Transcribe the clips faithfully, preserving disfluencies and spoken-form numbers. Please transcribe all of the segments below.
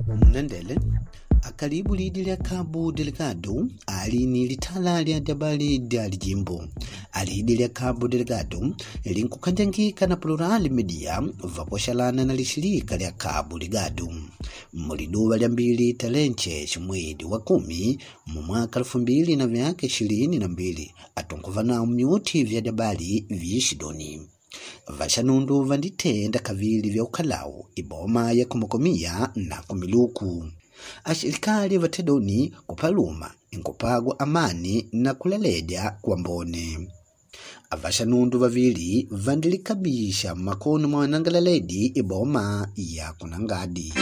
Nandele akaribu lidi lya Cabo Delgado ali ni litala lya dabali lya jimbo. Alidi lya Cabo Delgado linkukanjangika na Plural Media vaposhalana na lishirika lya Cabo Delgado. Muliduwa lya mbili talenche mwezi wa kumi mu mwaka elfu mbili na vyake ishirini na mbili atonkuvana myuti vya dabali vishidoni. Vashanundu vanditenda kavili vya ukalau iboma ya kumokomia na kumiluku. Ashirikali vatedoni kupaluma inkupagwa amani na kulaledya kwa mbone. Avashanundu vavili vandilikabisha makono mwanangalaledi iboma ya kunangadi.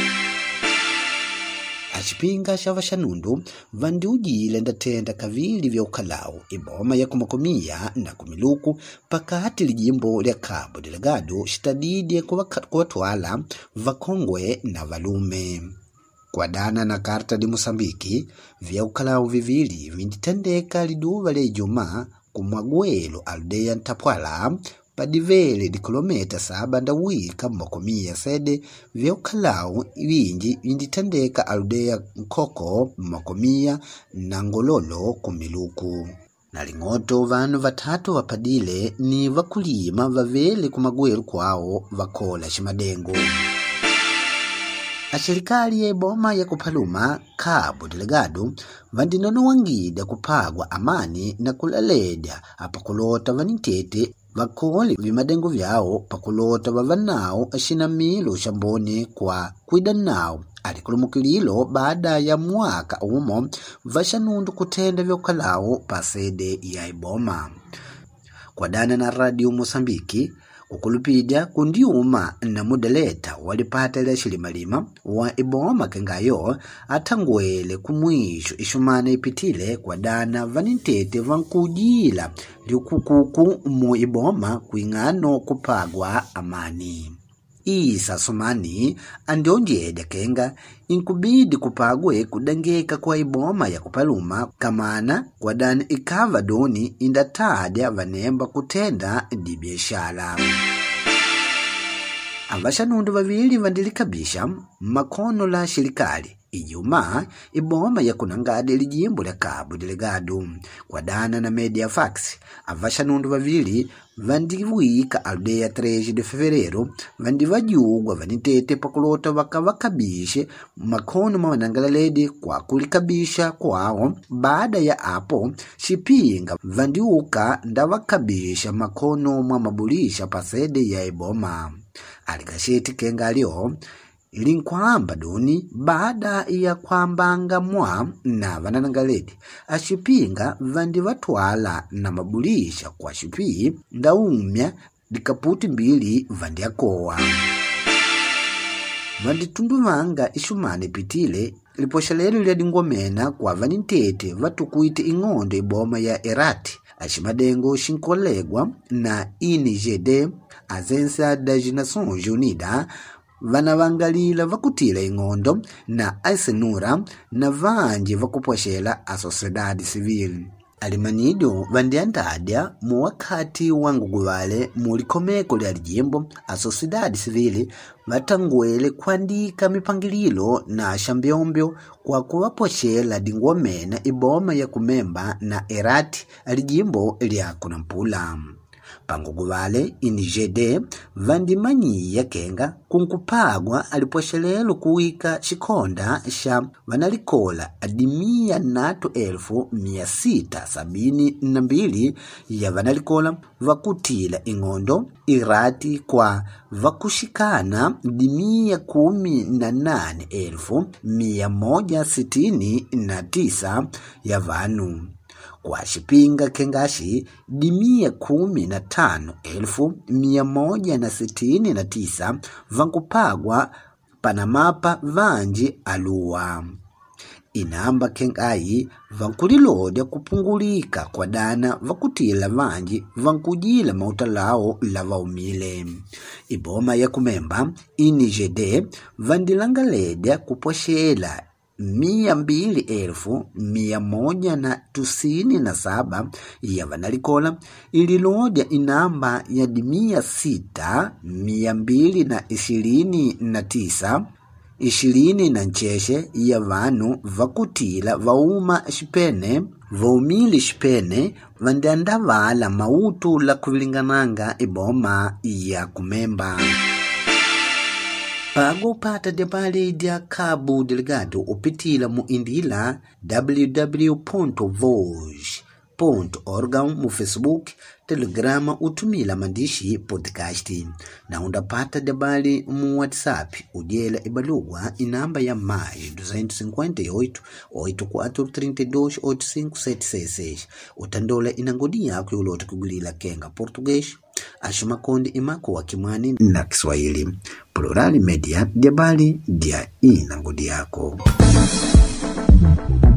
Achipinga sha vashanundu vandiujile ndatenda kavili vya ukalau iboma ya kumokomia na kumiluku pakati lijimbo lya Cabo Delgado shitadidye kuwatwala vakongwe na valume. Kwa dana na karta di Mosambiki vya ukalau vivili vinditendeka liduva lya Ijumaa kumwagwelo aldeya Ntapwala padivele di kilomita saba ndawika mokomia sede vya ukalau vinji vinditendeka aldeya Nkoko mokomia na Ngololo kumiluku. Na lingoto vanu vatatu wapadile ni vakulima vavele kumagwelo kwao vakola shimadengo. Ashirikali ya iboma ya kupaluma Cabo Delgado vandinono wangida kupagwa amani na kulaledya apakulota vanitete vakoli vimadengo vyao pakulota vavanao ashinamilo shambone kwa kuidanao alikulumukililo baada ya mwaka umo vashanundu kutenda vya ukalau pasede ya iboma. Kwa dana na Radio Mosambiki kukulupidya kundiuma na mudeleta walipata ila shilimalima wa iboma kengayo atangwele kumwisho ishumana ipitile kwa dana vanintete vankujila liukukuku mu iboma kuingano kupagwa amani. Isa Sumani andionjede kenga inkubidi kupagwe kudangeka kwa iboma ya kupaluma kamana kwa dani ikava doni indatadya vanemba kutenda di biashara. Avashanundu vavili vandilikabisha makono la shirikali Ijumaa iboma ya kunangadi lijimbo lya Cabo Delgado. Kwa dana na Media Fax avashanundu vavili vandiwika aldeya treze de fevereiro vandivajugwa vanitete pakulota vakavakabishe makono mawanangalaledi kwa kulikabisha kwao. Baada ya apo shipinga vandiuka ndavakabisha makono mwa mabulisha pasede ya iboma. Alikasheti kengalio ilinkwamba doni baada ya kwambanga mwa na vananangaledi ashipinga vandivatwala na mabulisha kwa shipi ndaumya dikaputi mbili vandiakoa. Vanditundumanga ishumane pitile liposhalelo lya dingomena kwa vanintete vatukuite ingondo iboma ya Erati ashimadengo shinkolegwa na I N G D Agência das Nações Unidas vanavangalila vakutila ingondo na aisenura na vanji vakuposhela a sociedade civil. Alimanido vandiandadya mu wakati wanguguvale mulikomeko lya lijimbo a sociedade civil vatangwele kuandika mipangililo na shambiombyo kwa kuwaposhela dingomena iboma ya kumemba na Erati alijimbo lya Kunampula. Panguguvale I N G D vandimanyiya kenga kunkupagwa aliposhelelo kuwika shikonda sha vanalikola adimia natu elfu mia sita sabini na mbili ya vanalikola vakutila ingondo Irati kwa vakushikana dimia kumi na nane elfu mia moja sitini na tisa ya vanu. Kwa shipinga kengashi dimia kumi na tano elfu mia moja na sitini na tisa vankupagwa panamapa vanji aluwa. Inamba kengai vankulilodya kupungulika kwa dana vakutila vanji vankujila mautalao la vaumile. Iboma ya kumemba I N G D vandilangaledya kuposhela mia mbili elfu mia moja na tusini na saba ya vanalikola ililodya inamba ya dimia sita mia mbili na ishirini na tisa ishirini na ncheshe ya vanu vakutila vauma xipene vaumili xipene vandandavala mautu la kuvilingananga iboma ya kumemba. Pago pata debali dia Cabo Delgado upitila mu indila w w w ponto voz ponto org mu Facebook, Telegrama utumila mandishi podcasti. Na undapata debali mu WhatsApp ujela ibalugwa inamba ya mais duzentos e cinquenta e oito, oitenta e quatro, trinta e dois, oitenta e cinco, setecentos e sessenta e seis. Utandola inangodia kuyulote kugulila kenga Português, ashimakondi imako wa Kimwani na Kiswahili. Plurali Media, debali dia inangodia yako.